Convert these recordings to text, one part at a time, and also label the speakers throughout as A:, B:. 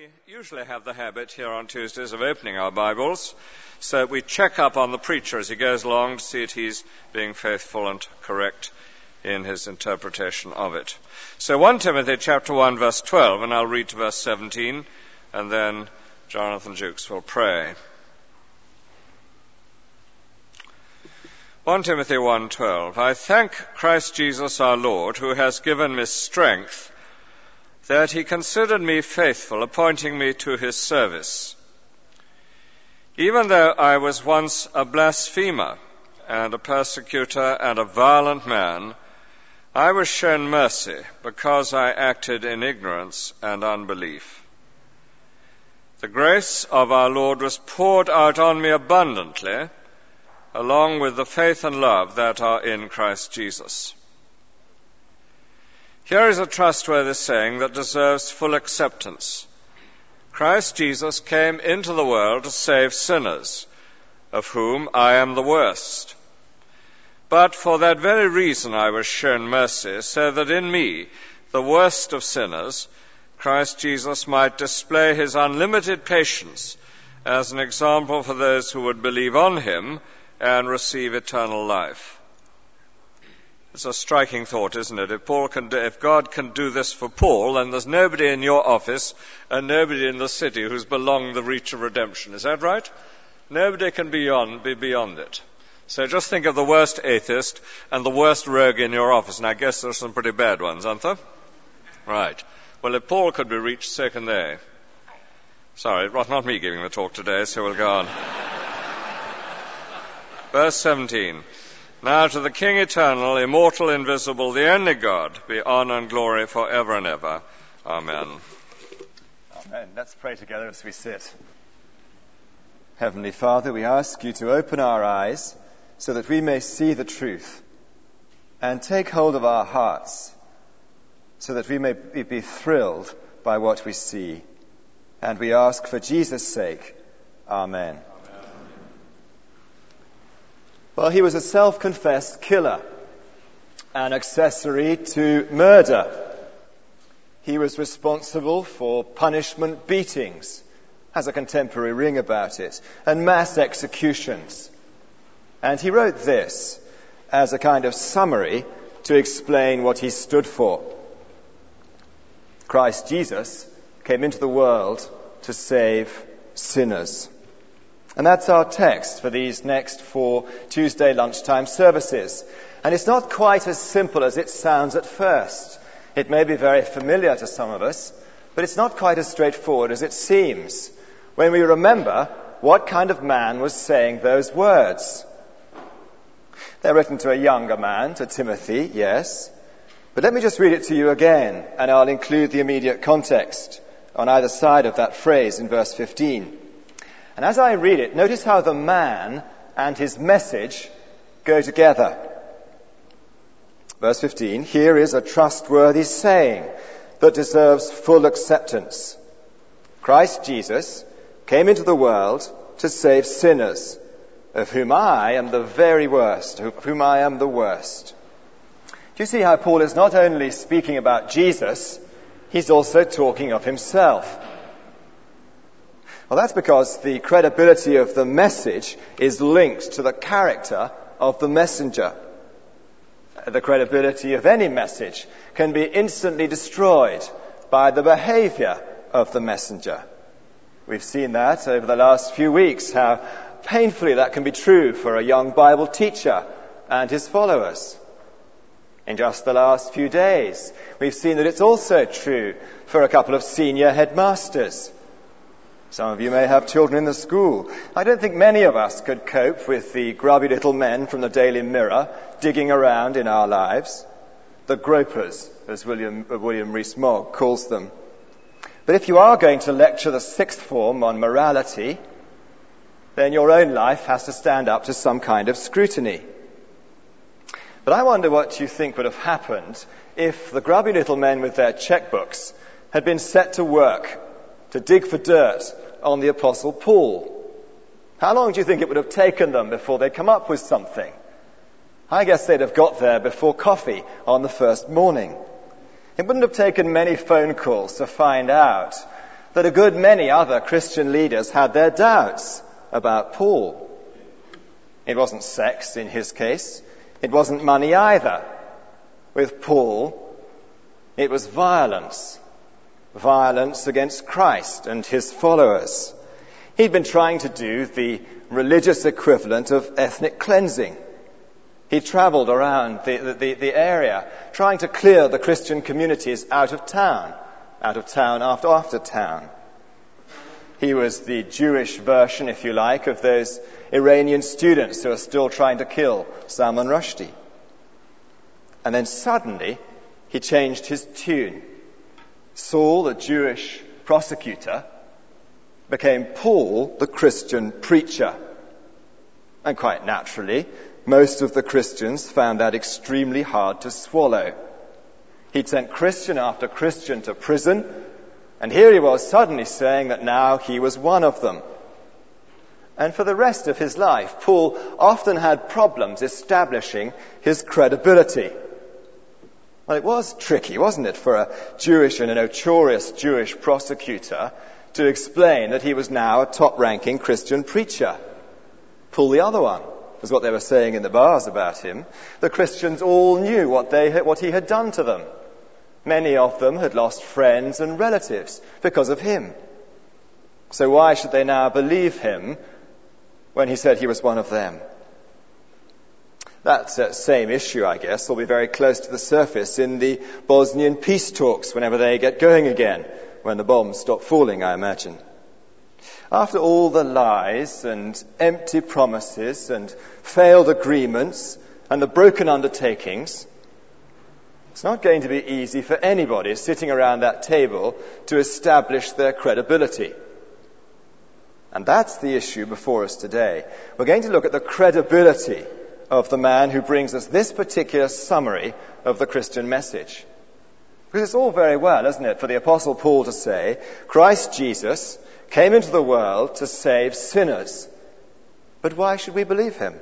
A: we usually have the habit here on Tuesdays of opening our Bibles, so we check up on the preacher as he goes along to see that he's being faithful and correct in his interpretation of it. So 1 Timothy chapter 1 verse 12, and I'll read to verse 17, and then Jonathan Jukes will pray. 1 Timothy 1:12. I thank Christ Jesus our Lord, who has given me strength, that he considered me faithful, appointing me to his service. Even though I was once a blasphemer and a persecutor and a violent man, I was shown mercy because I acted in ignorance and unbelief. The grace of our Lord was poured out on me abundantly, along with the faith and love that are in Christ Jesus. Here is a trustworthy saying that deserves full acceptance. Christ Jesus came into the world to save sinners, of whom I am the worst. But for that very reason I was shown mercy, so that in me, the worst of sinners, Christ Jesus might display his unlimited patience as an example for those who would believe on him and receive eternal life. It's a striking thought, isn't it? If God can do this for Paul, then there's nobody in your office and nobody in the city who's beyond the reach of redemption. Is that right? Nobody can be beyond it. So just think of the worst atheist and the worst rogue in your office, and I guess there's some pretty bad ones, aren't there? Right. Well, if Paul could be reached, so can they. Sorry, it was not me giving the talk today, so we'll go on. Verse 17. Now to the King eternal, immortal, invisible, the only God, be honor and glory forever and ever. Amen.
B: Amen. Let's pray together as we sit. Heavenly Father, we ask you to open our eyes so that we may see the truth, and take hold of our hearts so that we may be thrilled by what we see. And we ask for Jesus' sake. Amen. Well, he was a self-confessed killer, an accessory to murder. He was responsible for punishment beatings, has a contemporary ring about it, and mass executions. And he wrote this as a kind of summary to explain what he stood for. Christ Jesus came into the world to save sinners. And that's our text for these next 4 Tuesday lunchtime services. And it's not quite as simple as it sounds at first. It may be very familiar to some of us, but it's not quite as straightforward as it seems when we remember what kind of man was saying those words. They're written to a younger man, to Timothy, yes. But let me just read it to you again, and I'll include the immediate context on either side of that phrase in verse 15. And as I read it, notice how the man and his message go together. Verse 15, here is a trustworthy saying that deserves full acceptance. Christ Jesus came into the world to save sinners, of whom I am the very worst, of whom I am the worst. Do you see how Paul is not only speaking about Jesus, he's also talking of himself? Well, that's because the credibility of the message is linked to the character of the messenger. The credibility of any message can be instantly destroyed by the behavior of the messenger. We've seen that over the last few weeks, how painfully that can be true for a young Bible teacher and his followers. In just the last few days, we've seen that it's also true for a couple of senior headmasters. Some of you may have children in the school. I don't think many of us could cope with the grubby little men from the Daily Mirror digging around in our lives. The gropers, as William Rees-Mogg calls them. But if you are going to lecture the sixth form on morality, then your own life has to stand up to some kind of scrutiny. But I wonder what you think would have happened if the grubby little men with their checkbooks had been set to work to dig for dirt on the Apostle Paul. How long do you think it would have taken them before they'd come up with something? I guess they'd have got there before coffee on the first morning. It wouldn't have taken many phone calls to find out that a good many other Christian leaders had their doubts about Paul. It wasn't sex in his case. It wasn't money either. With Paul, it was violence. Violence against Christ and his followers. He'd been trying to do the religious equivalent of ethnic cleansing. He travelled around the area, trying to clear the Christian communities out of town after town. He was the Jewish version, if you like, of those Iranian students who are still trying to kill Salman Rushdie. And then suddenly, he changed his tune. Saul, the Jewish prosecutor, became Paul, the Christian preacher. And quite naturally, most of the Christians found that extremely hard to swallow. He'd sent Christian after Christian to prison, and here he was suddenly saying that now he was one of them. And for the rest of his life, Paul often had problems establishing his credibility. Well, it was tricky, wasn't it, for a Jewish and a notorious Jewish prosecutor to explain that he was now a top-ranking Christian preacher. Paul the other one, was what they were saying in the bars about him. The Christians all knew what he had done to them. Many of them had lost friends and relatives because of him. So why should they now believe him when he said he was one of them? That same issue, I guess, will be very close to the surface in the Bosnian peace talks whenever they get going again, when the bombs stop falling, I imagine. After all the lies and empty promises and failed agreements and the broken undertakings, it's not going to be easy for anybody sitting around that table to establish their credibility. And that's the issue before us today. We're going to look at the credibility of the man who brings us this particular summary of the Christian message. Because it's all very well, isn't it, for the Apostle Paul to say, Christ Jesus came into the world to save sinners. But why should we believe him?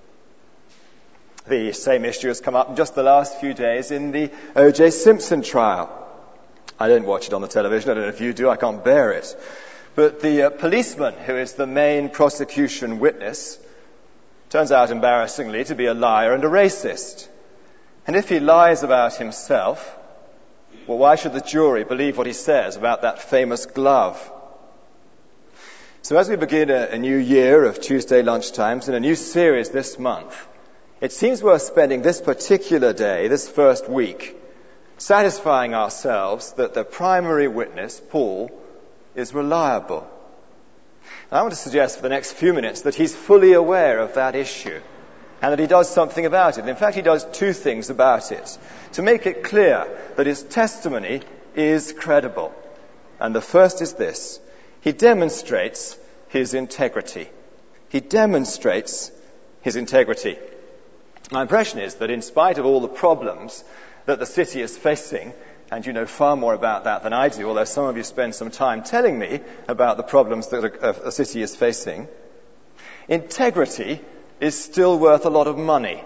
B: The same issue has come up in just the last few days in the O.J. Simpson trial. I don't watch it on the television. I don't know if you do. I can't bear it. But the policeman who is the main prosecution witness turns out, embarrassingly, to be a liar and a racist. And if he lies about himself, well, why should the jury believe what he says about that famous glove? So as we begin a new year of Tuesday lunchtimes and a new series this month, it seems worth spending this particular day, this first week, satisfying ourselves that the primary witness, Paul, is reliable. And I want to suggest for the next few minutes that he's fully aware of that issue and that he does something about it. In fact, he does two things about it to make it clear that his testimony is credible. And the first is this: he demonstrates his integrity. He demonstrates his integrity. My impression is that in spite of all the problems that the city is facing, and you know far more about that than I do, although some of you spend some time telling me about the problems that a city is facing, integrity is still worth a lot of money.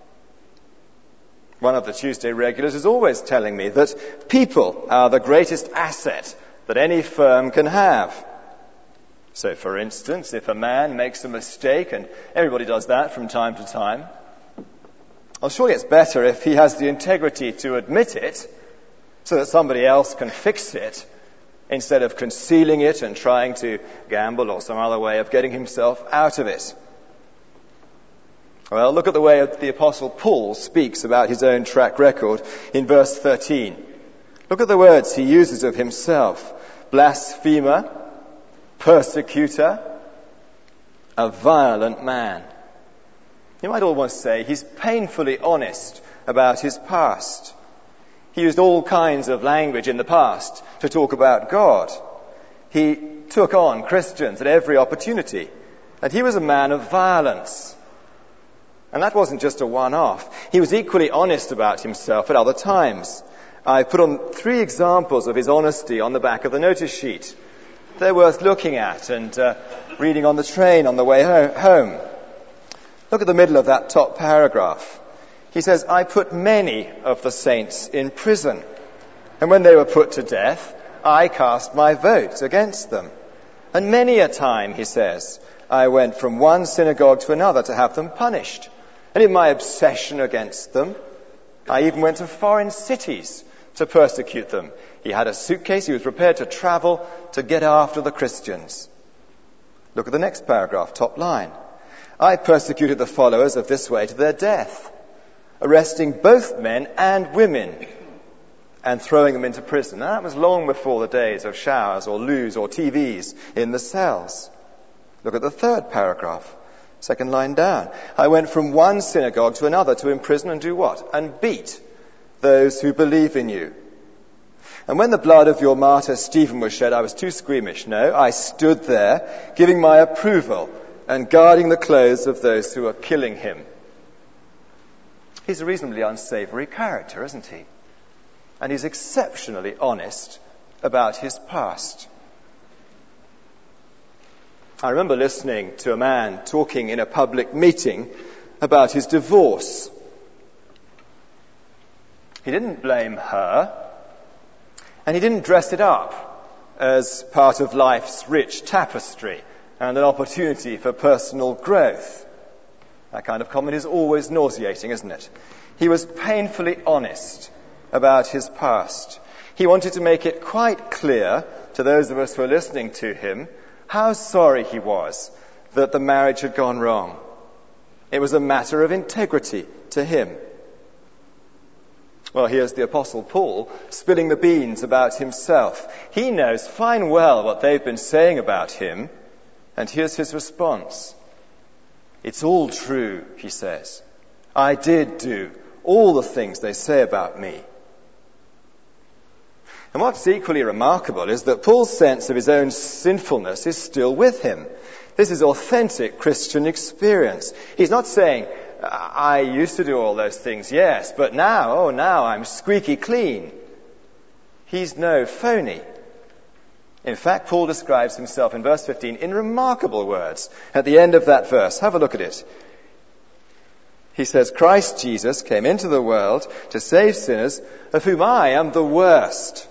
B: One of the Tuesday regulars is always telling me that people are the greatest asset that any firm can have. So, for instance, if a man makes a mistake, and everybody does that from time to time, well, surely it's better if he has the integrity to admit it so that somebody else can fix it instead of concealing it and trying to gamble or some other way of getting himself out of it. Well, look at the way the Apostle Paul speaks about his own track record in verse 13. Look at the words he uses of himself: blasphemer, persecutor, a violent man. You might almost say he's painfully honest about his past. He used all kinds of language in the past to talk about God. He took on Christians at every opportunity, and he was a man of violence. And that wasn't just a one-off. He was equally honest about himself at other times. I put on 3 examples of his honesty on the back of the notice sheet. They're worth looking at and reading on the train on the way home. Look at the middle of that top paragraph. He says, I put many of the saints in prison, and when they were put to death, I cast my vote against them. And many a time, he says, I went from one synagogue to another to have them punished. And in my obsession against them, I even went to foreign cities to persecute them. He had a suitcase. He was prepared to travel to get after the Christians. Look at the next paragraph, top line. I persecuted the followers of this way to their death, arresting both men and women and throwing them into prison. Now, that was long before the days of showers or loos or TVs in the cells. Look at the third paragraph, second line down. I went from one synagogue to another to imprison and do what? And beat those who believe in you. And when the blood of your martyr Stephen was shed, I was too squeamish. No, I stood there, giving my approval and guarding the clothes of those who were killing him. He's a reasonably unsavory character, isn't he? And he's exceptionally honest about his past. I remember listening to a man talking in a public meeting about his divorce. He didn't blame her, and he didn't dress it up as part of life's rich tapestry and an opportunity for personal growth. That kind of comment is always nauseating, isn't it? He was painfully honest about his past. He wanted to make it quite clear to those of us who were listening to him how sorry he was that the marriage had gone wrong. It was a matter of integrity to him. Well, here's the Apostle Paul spilling the beans about himself. He knows fine well what they've been saying about him, and here's his response. It's all true, he says. I did do all the things they say about me. And what's equally remarkable is that Paul's sense of his own sinfulness is still with him. This is authentic Christian experience. He's not saying, I used to do all those things, yes, but now I'm squeaky clean. He's no phony. In fact, Paul describes himself in verse 15 in remarkable words. At the end of that verse, have a look at it. He says, Christ Jesus came into the world to save sinners, of whom I am the worst.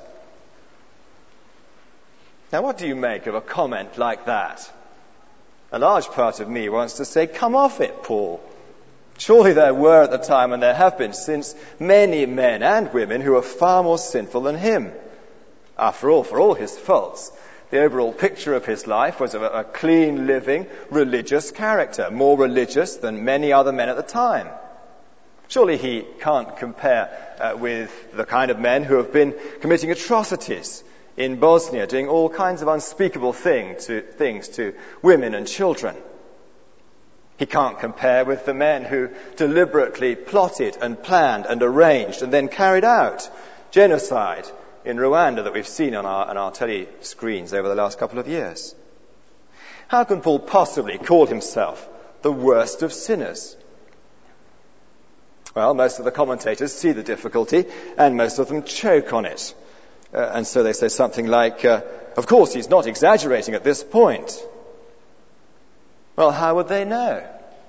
B: Now, what do you make of a comment like that? A large part of me wants to say, come off it, Paul. Surely there were at the time, and there have been since, many men and women who are far more sinful than him. After all, for all his faults, the overall picture of his life was of a clean, living, religious character, more religious than many other men at the time. Surely he can't compare with the kind of men who have been committing atrocities in Bosnia, doing all kinds of unspeakable things to women and children. He can't compare with the men who deliberately plotted and planned and arranged and then carried out genocide in Rwanda that we've seen on our telly screens over the last couple of years. How can Paul possibly call himself the worst of sinners? Well, most of the commentators see the difficulty, and most of them choke on it. And so they say something like, of course, he's not exaggerating at this point. Well, how would they know?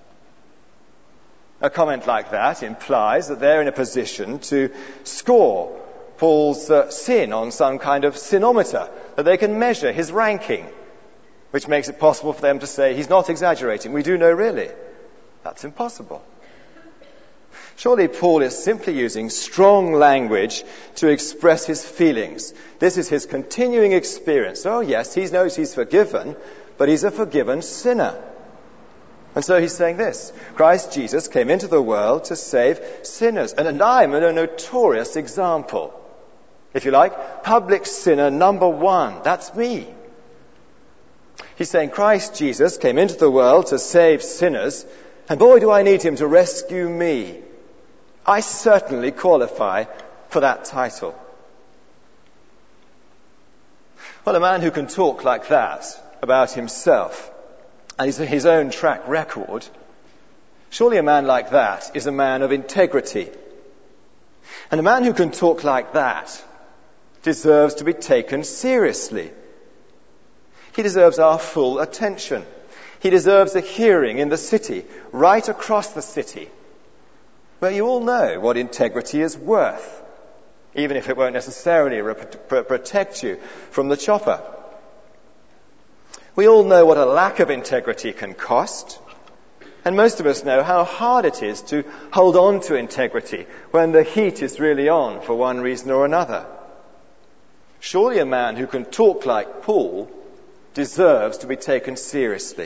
B: A comment like that implies that they're in a position to score Paul's sin on some kind of sinometer, that they can measure his ranking, which makes it possible for them to say he's not exaggerating. We do know really. That's impossible. Surely Paul is simply using strong language to express his feelings. This is his continuing experience. Oh yes, he knows he's forgiven, but he's a forgiven sinner. And so he's saying this, Christ Jesus came into the world to save sinners, and I'm a notorious example. If you like, public sinner number one, that's me. He's saying Christ Jesus came into the world to save sinners, and boy do I need him to rescue me. I certainly qualify for that title. Well, a man who can talk like that about himself and his own track record, surely a man like that is a man of integrity. And a man who can talk like that deserves to be taken seriously. He deserves our full attention. He deserves a hearing in the city, right across the city, where you all know what integrity is worth. even if it won't necessarily protect you from the chopper. We all know what a lack of integrity can cost, and most of us know how hard it is to hold on to integrity when the heat is really on for one reason or another. Surely a man who can talk like Paul deserves to be taken seriously.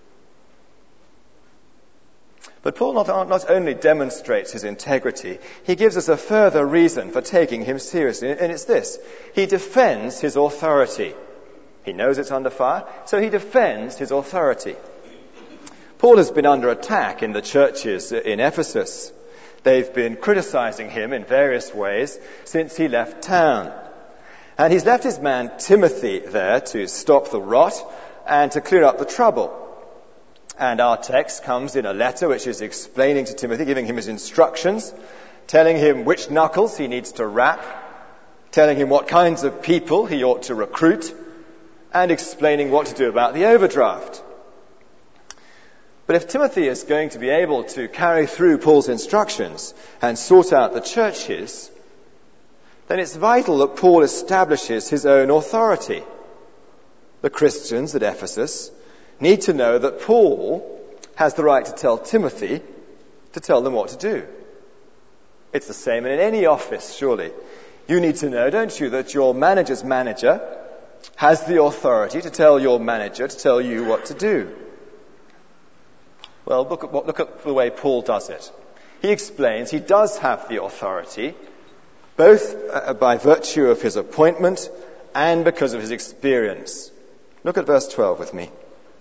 B: But Paul not only demonstrates his integrity, he gives us a further reason for taking him seriously, and it's this. He defends his authority. He knows it's under fire, so he defends his authority. Paul has been under attack in the churches in Ephesus. They've been criticizing him in various ways since he left town. And he's left his man Timothy there to stop the rot and to clear up the trouble. And our text comes in a letter which is explaining to Timothy, giving him his instructions, telling him which knuckles he needs to wrap, telling him what kinds of people he ought to recruit, and explaining what to do about the overdraft. But if Timothy is going to be able to carry through Paul's instructions and sort out the churches, then it's vital that Paul establishes his own authority. The Christians at Ephesus need to know that Paul has the right to tell Timothy to tell them what to do. It's the same in any office, surely. You need to know, don't you, that your manager's manager has the authority to tell your manager to tell you what to do. Well, look at the way Paul does it. He explains he does have the authority, both by virtue of his appointment and because of his experience. Look at verse 12 with me.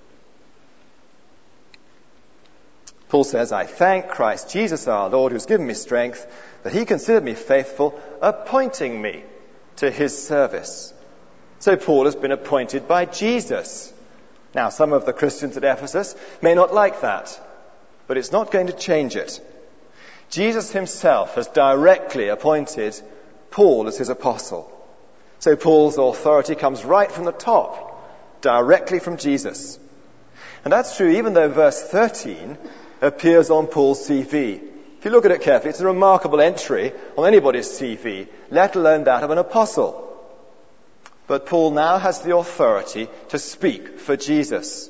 B: Paul says, I thank Christ Jesus our Lord, who's given me strength, that he considered me faithful, appointing me to his service. So Paul has been appointed by Jesus. Now, some of the Christians at Ephesus may not like that, but it's not going to change it. Jesus himself has directly appointed Paul as his apostle. So Paul's authority comes right from the top, directly from Jesus. And that's true even though verse 13 appears on Paul's CV. If you look at it carefully, it's a remarkable entry on anybody's CV, let alone that of an apostle. But Paul now has the authority to speak for Jesus.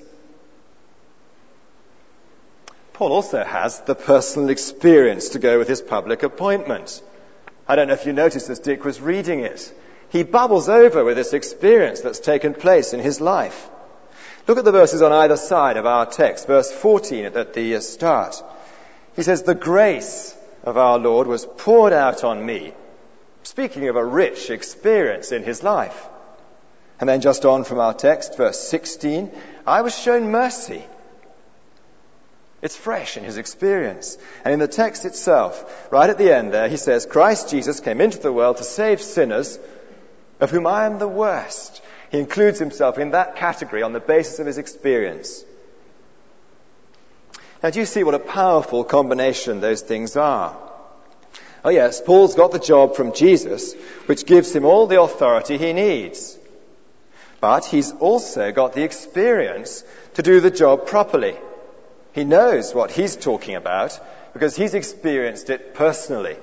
B: Paul also has the personal experience to go with his public appointment. I don't know if you noticed as Dick was reading it. He bubbles over with this experience that's taken place in his life. Look at the verses on either side of our text. Verse 14 at the start. He says, the grace of our Lord was poured out on me. Speaking of a rich experience in his life. And then just on from our text, verse 16, I was shown mercy. It's fresh in his experience. And in the text itself, right at the end there, he says, Christ Jesus came into the world to save sinners, of whom I am the worst. He includes himself in that category on the basis of his experience. Now, do you see what a powerful combination those things are? Oh yes, Paul's got the job from Jesus, which gives him all the authority he needs. But he's also got the experience to do the job properly. He knows what he's talking about because he's experienced it personally.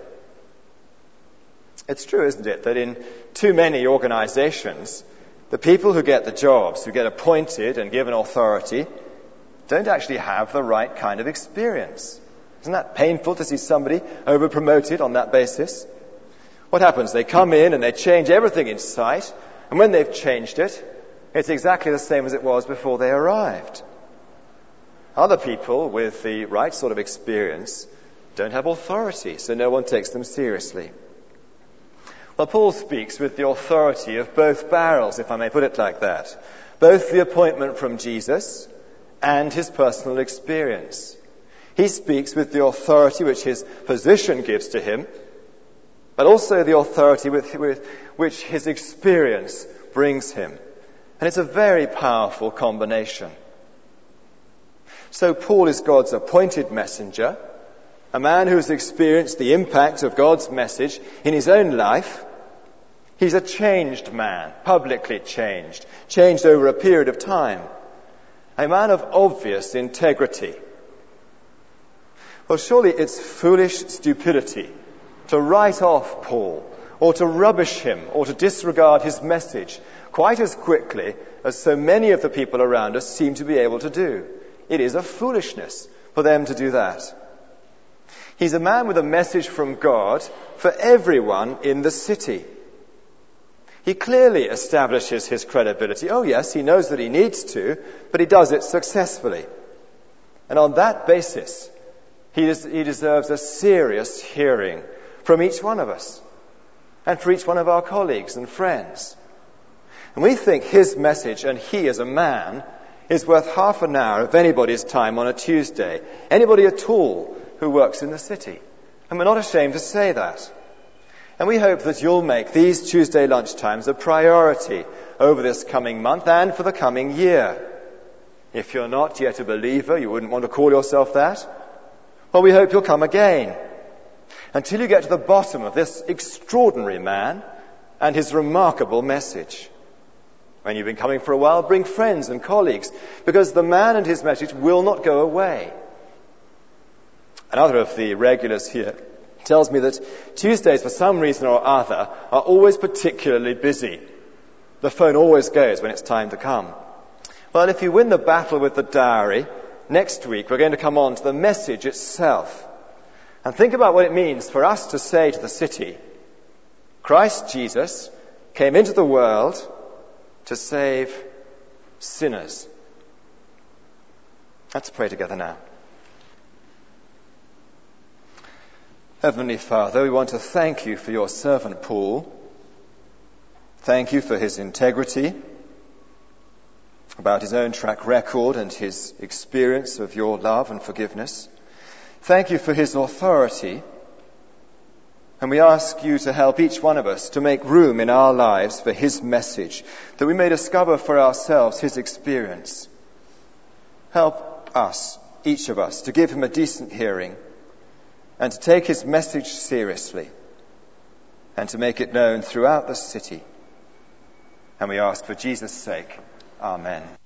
B: It's true, isn't it, that in too many organizations, the people who get the jobs, who get appointed and given authority, don't actually have the right kind of experience. Isn't that painful to see somebody over-promoted on that basis? What happens? They come in and they change everything in sight, and when they've changed it, it's exactly the same as it was before they arrived. Other people with the right sort of experience don't have authority, so no one takes them seriously. Well, Paul speaks with the authority of both barrels, if I may put it like that. Both the appointment from Jesus and his personal experience. He speaks with the authority which his position gives to him, but also the authority with which his experience brings him. And it's a very powerful combination. So Paul is God's appointed messenger, a man who has experienced the impact of God's message in his own life. He's a changed man, publicly changed over a period of time. A man of obvious integrity. Well, surely it's foolish stupidity to write off Paul or to rubbish him, or to disregard his message quite as quickly as so many of the people around us seem to be able to do. It is a foolishness for them to do that. He's a man with a message from God for everyone in the city. He clearly establishes his credibility. Oh yes, he knows that he needs to, but he does it successfully. And on that basis, he deserves a serious hearing from each one of us and for each one of our colleagues and friends. And we think his message, and he as a man, is worth half an hour of anybody's time on a Tuesday, anybody at all who works in the city. And we're not ashamed to say that. And we hope that you'll make these Tuesday lunchtimes a priority over this coming month and for the coming year. If you're not yet a believer, you wouldn't want to call yourself that, well, we hope you'll come again until you get to the bottom of this extraordinary man and his remarkable message. When you've been coming for a while, bring friends and colleagues, because the man and his message will not go away. Another of the regulars here tells me that Tuesdays, for some reason or other, are always particularly busy. The phone always goes when it's time to come. Well, if you win the battle with the diary, next week we're going to come on to the message itself. And think about what it means for us to say to the city, Christ Jesus came into the world to save sinners. Let's pray together now. Heavenly Father, we want to thank you for your servant Paul. Thank you for his integrity, about his own track record and his experience of your love and forgiveness. Thank you for his authority. And we ask you to help each one of us to make room in our lives for his message, that we may discover for ourselves his experience. Help us, each of us, to give him a decent hearing and to take his message seriously and to make it known throughout the city. And we ask for Jesus' sake. Amen.